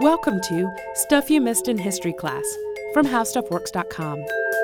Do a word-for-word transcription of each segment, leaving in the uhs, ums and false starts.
Welcome to Stuff You Missed in History Class from How Stuff Works dot com.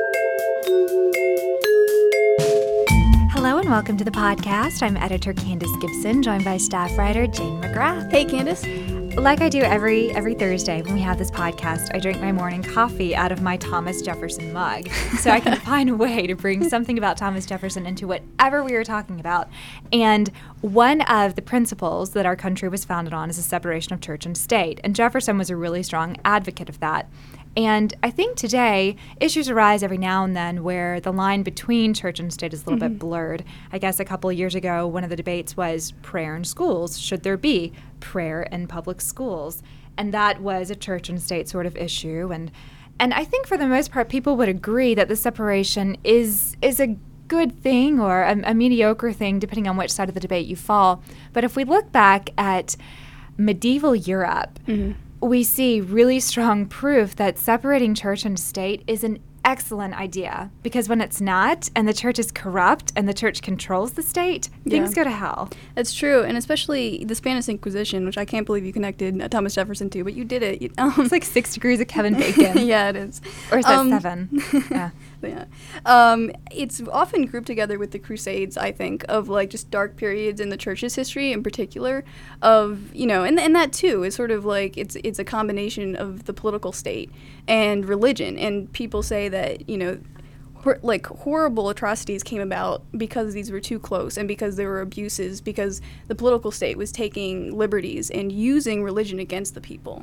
Hello and welcome to the podcast. I'm editor Candace Gibson, joined by staff writer Jane McGrath. Hey, Candace. Like I do every every Thursday when we have this podcast, I drink my morning coffee out of my Thomas Jefferson mug, so I can find a way to bring something about Thomas Jefferson into whatever we are talking about. And one of the principles that our country was founded on is the separation of church and state, and Jefferson was a really strong advocate of that. And I think today, issues arise every now and then where the line between church and state is a little mm-hmm. bit blurred. I guess a couple of years ago, one of the debates was prayer in schools. Should there be prayer in public schools? And that was a church and state sort of issue. And and I think for the most part, people would agree that the separation is is a good thing or a, a mediocre thing, depending on which side of the debate you fall. But if we look back at medieval Europe, mm-hmm. we see really strong proof that separating church and state is an excellent idea, because when it's not, and the church is corrupt, and the church controls the state, things yeah. go to hell. That's true, and especially the Spanish Inquisition, which I can't believe you connected uh, Thomas Jefferson to, but you did it. You, um, it's like six degrees of Kevin Bacon. Yeah, it is. Or is that um, seven? Yeah. Yeah. Um, it's often grouped together with the Crusades, I think, of like just dark periods in the church's history in particular of, you know, and and that too is sort of like it's it's a combination of the political state and religion. And people say that, you know, hor- like horrible atrocities came about because these were too close and because there were abuses, because the political state was taking liberties and using religion against the people.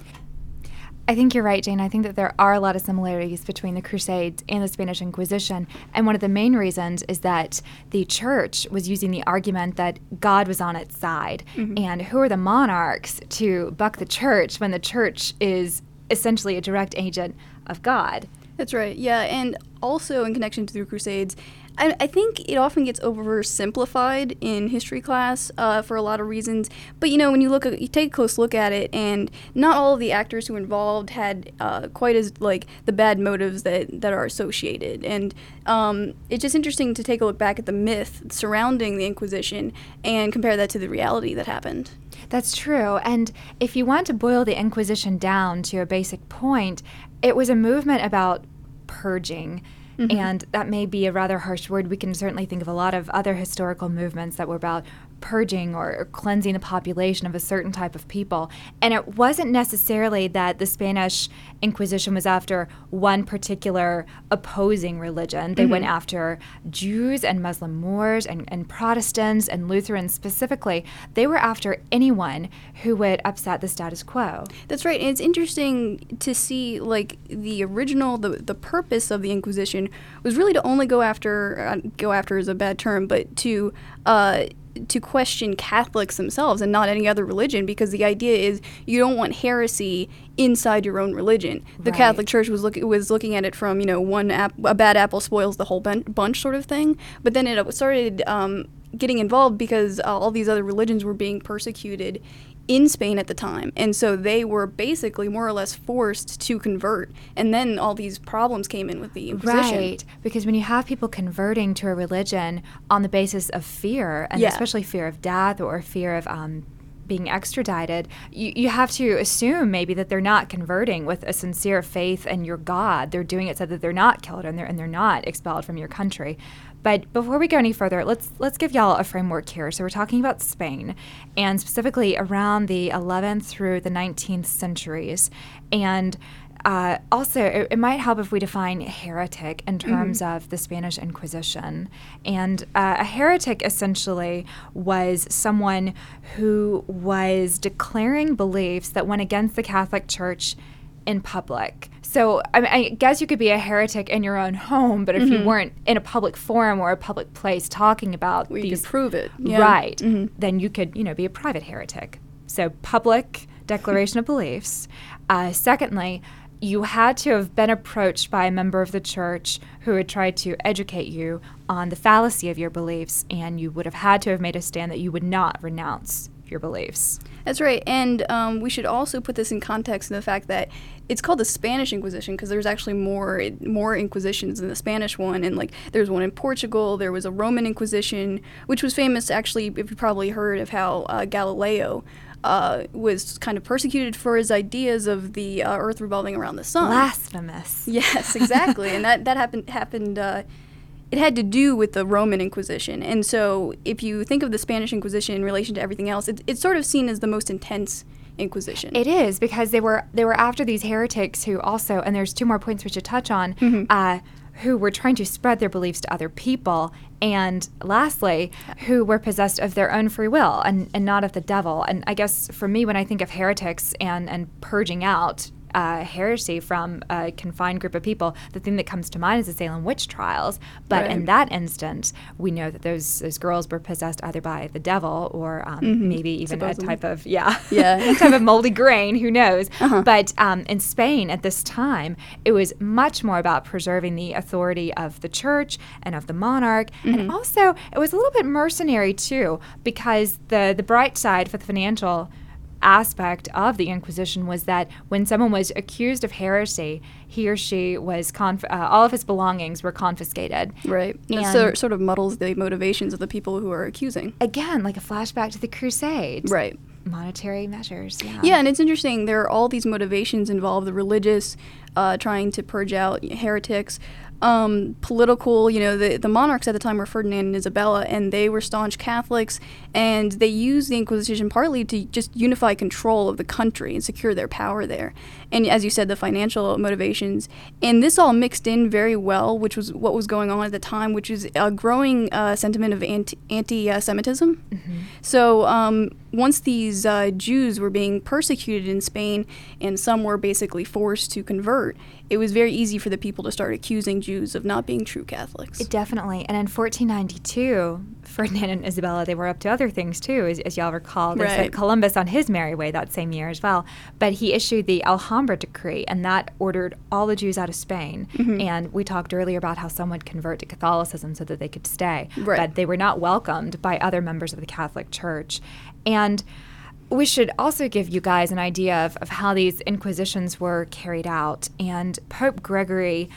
I think you're right, Jane. I think that there are a lot of similarities between the Crusades and the Spanish Inquisition. And one of the main reasons is that the church was using the argument that God was on its side. Mm-hmm. And who are the monarchs to buck the church when the church is essentially a direct agent of God? That's right, yeah. And also in connection to the Crusades, I, I think it often gets oversimplified in history class uh, for a lot of reasons. But you know, when you look, at, you take a close look at it, and not all of the actors who were involved had uh, quite as like the bad motives that, that are associated. And um, it's just interesting to take a look back at the myth surrounding the Inquisition and compare that to the reality that happened. That's true. And if you want to boil the Inquisition down to a basic point, it was a movement about purging. Mm-hmm. And that may be a rather harsh word. We can certainly think of a lot of other historical movements that were about purging or, or cleansing the population of a certain type of people. And it wasn't necessarily that the Spanish Inquisition was after one particular opposing religion. They mm-hmm. went after Jews and Muslim Moors and, and Protestants and Lutherans specifically. They were after anyone who would upset the status quo. That's right. And it's interesting to see, like, the original, the, the purpose of the Inquisition was really to only go after, uh, go after is a bad term, but to uh, to question Catholics themselves and not any other religion, because the idea is you don't want heresy inside your own religion. The right. Catholic Church was look was looking at it from, you know, one ap- a bad apple spoils the whole bun- bunch sort of thing. But then it started um, getting involved because uh, all these other religions were being persecuted in Spain at the time, and so they were basically more or less forced to convert, and then all these problems came in with the Inquisition. Right, because when you have people converting to a religion on the basis of fear, and yeah. especially fear of death or fear of um, being extradited, you, you have to assume maybe that they're not converting with a sincere faith in your God. They're doing it so that they're not killed and they're and they're not expelled from your country. But before we go any further, let's let's give y'all a framework here. So we're talking about Spain, and specifically around the eleventh through the nineteenth centuries. And uh, also, it, it might help if we define heretic in terms mm-hmm. of the Spanish Inquisition. And uh, a heretic essentially was someone who was declaring beliefs that went against the Catholic Church in public. So I, mean, I guess you could be a heretic in your own home, but if mm-hmm. you weren't in a public forum or a public place talking about well, these, you could prove it, yeah. right? Mm-hmm. Then you could, you know, be a private heretic. So public declaration of beliefs. Uh, secondly, you had to have been approached by a member of the church who had tried to educate you on the fallacy of your beliefs, and you would have had to have made a stand that you would not renounce your beliefs. That's right, and um, we should also put this in context in the fact that it's called the Spanish Inquisition because there's actually more more inquisitions than the Spanish one, and like there's one in Portugal. There was a Roman Inquisition, which was famous. Actually, if you probably heard of how uh, Galileo uh, was kind of persecuted for his ideas of the uh, Earth revolving around the sun. Blasphemous. Yes, exactly, and that that happened happened. Uh, it had to do with the Roman Inquisition, and so if you think of the Spanish Inquisition in relation to everything else, it, it's sort of seen as the most intense Inquisition. It is, because they were they were after these heretics who also, and there's two more points we should touch on, Mm-hmm. uh, who were trying to spread their beliefs to other people, and lastly, who were possessed of their own free will and, and not of the devil. And I guess for me, when I think of heretics and, and purging out uh, heresy from a confined group of people, the thing that comes to mind is the Salem witch trials. But Right. in that instance, we know that those those girls were possessed either by the devil or um, Mhm. maybe even Supposedly. a type of, yeah, Yeah. a type of moldy grain, who knows. Uh-huh. But um, in Spain at this time, it was much more about preserving the authority of the church and of the monarch. Mm-hmm. And also, it was a little bit mercenary too, because the, the bright side for the financial aspect of the Inquisition was that when someone was accused of heresy, he or she was, conf- uh, all of his belongings were confiscated. Right. And it And- sor- sort of muddles the motivations of the people who are accusing. Again, like a flashback to the Crusades. Right. Monetary measures, yeah. Yeah, and it's interesting. There are all these motivations involved: the religious, uh, trying to purge out heretics, um, political. You know, the the monarchs at the time were Ferdinand and Isabella, and they were staunch Catholics, and they used the Inquisition partly to just unify control of the country and secure their power there. And as you said, the financial motivations, and this all mixed in very well, which was what was going on at the time, which is a growing uh, sentiment of anti anti-Semitism. Mm-hmm. So um, once these uh, Jews were being persecuted in Spain, and some were basically forced to convert, it was very easy for the people to start accusing Jews of not being true Catholics. It definitely. And in fourteen ninety-two, Ferdinand and Isabella, they were up to other things too, as, as y'all recall. They Right. sent Columbus on his merry way that same year as well. But he issued the Alhambra Decree, and that ordered all the Jews out of Spain. Mm-hmm. And we talked earlier about how some would convert to Catholicism so that they could stay. Right. But they were not welcomed by other members of the Catholic Church. And we should also give you guys an idea of, of how these inquisitions were carried out. And Pope Gregory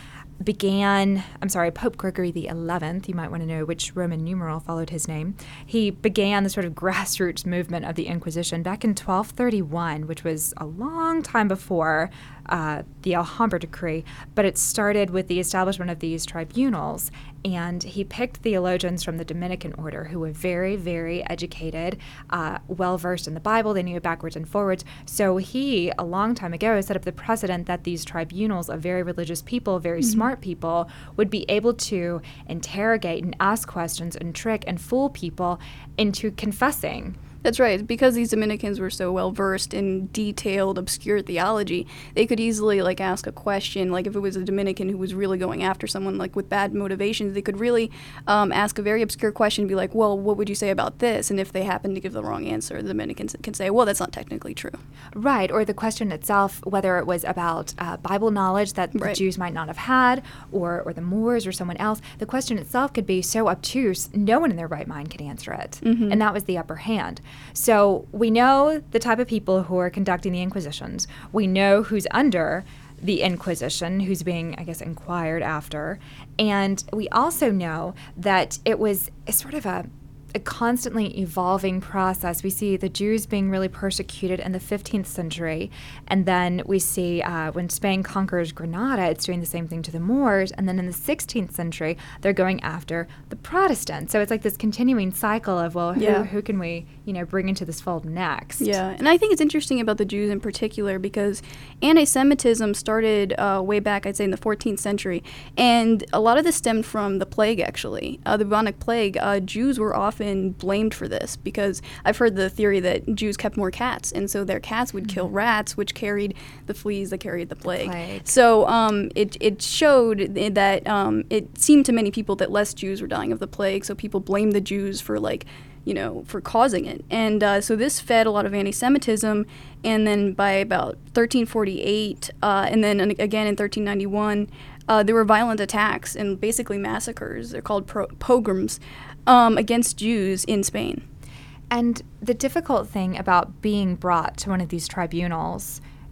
began, I'm sorry, Pope Gregory the eleventh, you might want to know which Roman numeral followed his name. He began the sort of grassroots movement of the Inquisition back in twelve thirty-one, which was a long time before uh, the Alhambra Decree, but it started with the establishment of these tribunals. And he picked theologians from the Dominican order who were very, very educated, uh, well-versed in the Bible. They knew it backwards and forwards. So he, a long time ago, set up the precedent that these tribunals of very religious people, very Mm-hmm. smart people, would be able to interrogate and ask questions and trick and fool people into confessing. That's right. Because these Dominicans were so well versed in detailed, obscure theology, they could easily like ask a question. Like if it was a Dominican who was really going after someone like with bad motivations, they could really um, ask a very obscure question and be like, "Well, what would you say about this?" And if they happen to give the wrong answer, the Dominicans can say, "Well, that's not technically true." Right, or the question itself, whether it was about uh, Bible knowledge that the Right. Jews might not have had, or, or the Moors or someone else, the question itself could be so obtuse, no one in their right mind could answer it. Mm-hmm. And that was the upper hand. So we know the type of people who are conducting the Inquisitions. We know who's under the Inquisition, who's being, I guess, inquired after. And we also know that it was a sort of a a constantly evolving process. We see the Jews being really persecuted in the fifteenth century, and then we see uh, when Spain conquers Granada, it's doing the same thing to the Moors, and then in the sixteenth century, they're going after the Protestants. So it's like this continuing cycle of, well, who, Yeah. who can we, you know, bring into this fold next? Yeah, and I think it's interesting about the Jews in particular because anti-Semitism started uh, way back, I'd say, in the fourteenth century, and a lot of this stemmed from the plague, actually. Uh, the bubonic plague, uh, Jews were often blamed for this because I've heard the theory that Jews kept more cats, and so their cats would kill rats, which carried the fleas that carried the plague. plague. So um, it, it showed that um, it seemed to many people that less Jews were dying of the plague, so people blamed the Jews for, like, you know, for causing it. And uh, so this fed a lot of anti-Semitism, and then by about thirteen forty-eight, uh, and then again in thirteen ninety-one, uh, there were violent attacks and basically massacres. They're called pro- pogroms um, against Jews in Spain. And the difficult thing about being brought to one of these tribunals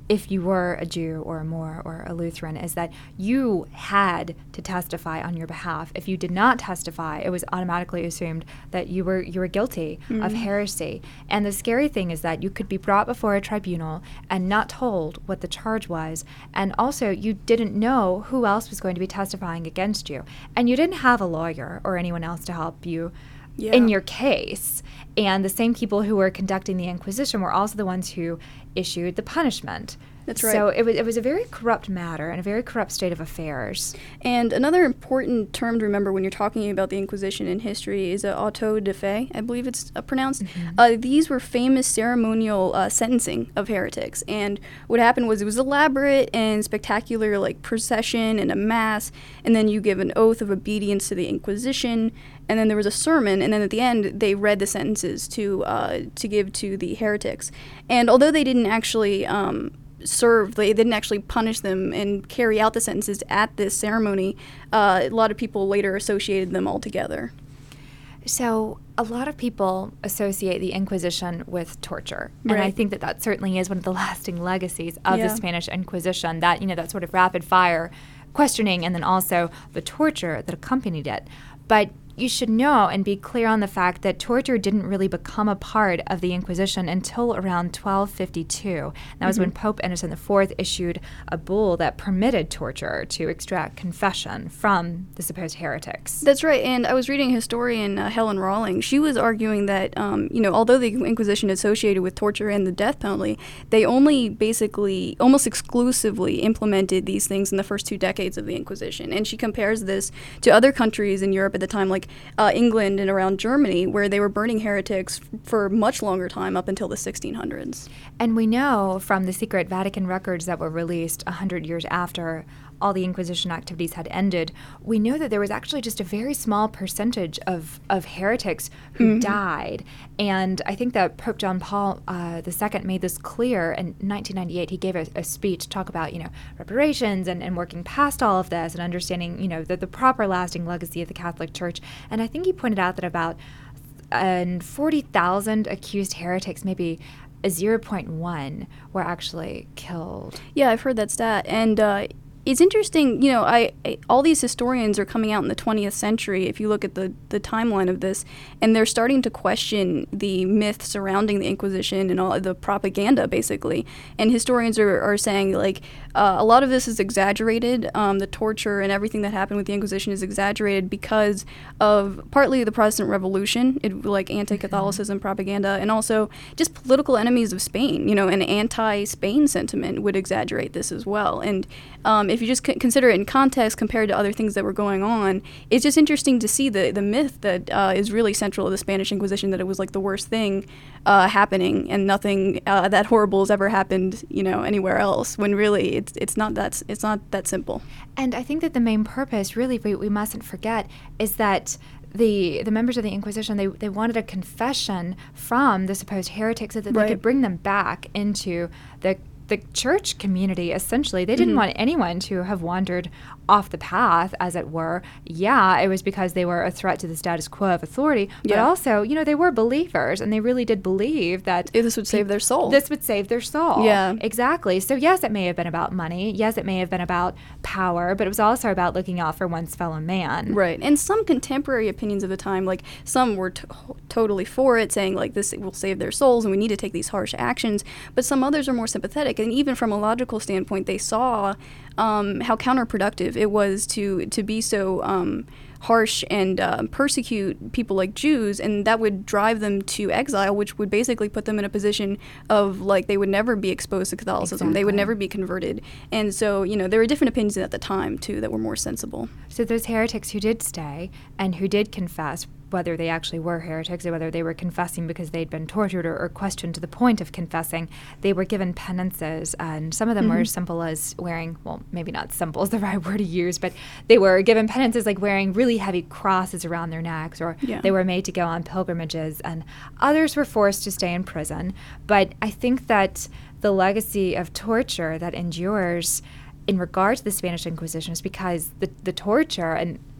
if you were a Jew or a Moor or a Lutheran, is that you had to testify on your behalf. If you did not testify, it was automatically assumed that you were you were guilty mm-hmm. of heresy. And the scary thing is that you could be brought before a tribunal and not told what the charge was. And also, you didn't know who else was going to be testifying against you. And you didn't have a lawyer or anyone else to help you Yeah. in your case. And the same people who were conducting the Inquisition were also the ones who issued the punishment. That's right. So it was, it was a very corrupt matter and a very corrupt state of affairs. And another important term to remember when you're talking about the Inquisition in history is uh, auto de fe, I believe it's uh, pronounced. Mm-hmm. Uh, these were famous ceremonial uh, sentencing of heretics. And what happened was it was elaborate and spectacular, like procession and a mass, and then you give an oath of obedience to the Inquisition, and then there was a sermon, and then at the end they read the sentences to uh, to give to the heretics. And although they didn't actually um, serve, they didn't actually punish them and carry out the sentences at this ceremony, uh, a lot of people later associated them all together. So a lot of people associate the Inquisition with torture. Right. And I think that that certainly is one of the lasting legacies of yeah. the Spanish Inquisition, that, you know, that sort of rapid fire questioning and then also the torture that accompanied it. But you should know and be clear on the fact that torture didn't really become a part of the Inquisition until around twelve fifty-two. That was mm-hmm. when Pope Innocent the Fourth issued a bull that permitted torture to extract confession from the supposed heretics. That's right, and I was reading historian uh, Helen Rawling. She was arguing that, um, you know, although the Inquisition associated with torture and the death penalty, they only basically, almost exclusively implemented these things in the first two decades of the Inquisition. And she compares this to other countries in Europe at the time, like Uh, England and around Germany, where they were burning heretics f- for much longer time, up until the sixteen hundreds. And we know from the secret Vatican records that were released one hundred years after all the Inquisition activities had ended, we know that there was actually just a very small percentage of, of heretics who mm-hmm. died. And I think that Pope John Paul uh, the Second made this clear in nineteen ninety-eight. He gave a, a speech to talk about, you know, reparations and, and working past all of this and understanding, you know, the, the proper lasting legacy of the Catholic Church. And I think he pointed out that about uh, forty thousand accused heretics, maybe a zero point one, were actually killed. Yeah, I've heard that stat. And uh, it's interesting, you know, I, I all these historians are coming out in the twentieth century, if you look at the, the timeline of this, and they're starting to question the myth surrounding the Inquisition and all the propaganda, basically. And historians are, are saying, like, uh, a lot of this is exaggerated. Um, the torture and everything that happened with the Inquisition is exaggerated because of partly the Protestant Revolution, it, like anti-Catholicism propaganda, and also just political enemies of Spain. You know, an anti-Spain sentiment would exaggerate this as well. And um, if you just c- consider it in context compared to other things that were going on, it's just interesting to see the, the myth that uh, is really central to the Spanish Inquisition, that it was like the worst thing uh, happening and nothing uh, that horrible has ever happened, you know, anywhere else, when really it's it's not that it's not that simple. And I think that the main purpose, really, we, we mustn't forget, is that the the members of the Inquisition, they, they wanted a confession from the supposed heretics so that right. they could bring them back into the the church community, essentially. They didn't mm-hmm. want anyone to have wandered off the path, as it were. Yeah, it was because they were a threat to the status quo of authority, but yeah. also, you know, they were believers, and they really did believe that this would save their soul. This would save their soul. Yeah. Exactly. So yes, it may have been about money. Yes, it may have been about power, but it was also about looking out for one's fellow man. Right. And some contemporary opinions of the time, like some were to- totally for it, saying like this will save their souls and we need to take these harsh actions, but some others are more sympathetic. And even from a logical standpoint, they saw um, how counterproductive it was to to be so um, harsh and uh, persecute people like Jews, and that would drive them to exile, which would basically put them in a position of like they would never be exposed to Catholicism. Exactly. They would never be converted. And so, you know, there were different opinions at the time too that were more sensible. So those heretics who did stay and who did confess, whether they actually were heretics or whether they were confessing because they'd been tortured or, or questioned to the point of confessing, they were given penances, and some of them mm-hmm. were as simple as wearing, well, maybe not simple is the right word to use, but they were given penances like wearing really heavy crosses around their necks, or yeah. they were made to go on pilgrimages, and others were forced to stay in prison. But I think that the legacy of torture that endures in regard to the Spanish Inquisition is because the, the torture and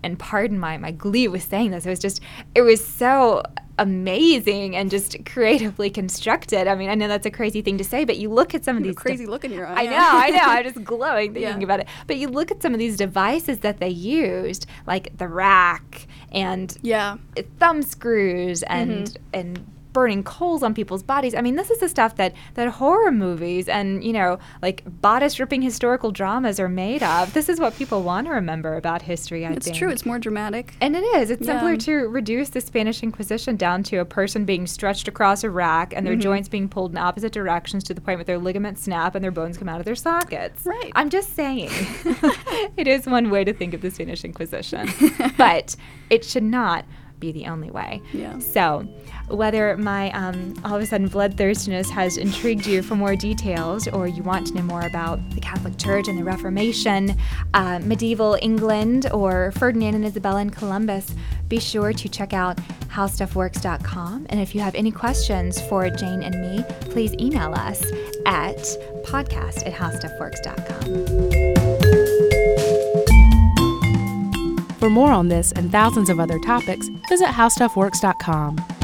and pardon my, my glee with saying this, it was just, it was so amazing and just creatively constructed. I mean, I know that's a crazy thing to say, but you look at some of You these have a crazy de- look in your eye. I yeah. know, I know. I'm just glowing thinking Yeah. about it. But you look at some of these devices that they used, like the rack and Yeah. thumb screws and Mm-hmm. and burning coals on people's bodies. I mean, this is the stuff that, that horror movies and, you know, like bodice-ripping historical dramas are made of. This is what people want to remember about history, I It's think. true. It's more dramatic. And it is. It's Yeah. simpler to reduce the Spanish Inquisition down to a person being stretched across a rack and their Mm-hmm. joints being pulled in opposite directions to the point where their ligaments snap and their bones come out of their sockets. Right. I'm just saying. It is one way to think of the Spanish Inquisition. But it should not be the only way. Yeah. So, whether my um, all of a sudden bloodthirstiness has intrigued you for more details, or you want to know more about the Catholic Church and the Reformation, uh, medieval England, or Ferdinand and Isabella and Columbus, be sure to check out how stuff works dot com. And if you have any questions for Jane and me, please email us at podcast at how stuff works dot com. For more on this and thousands of other topics, visit how stuff works dot com.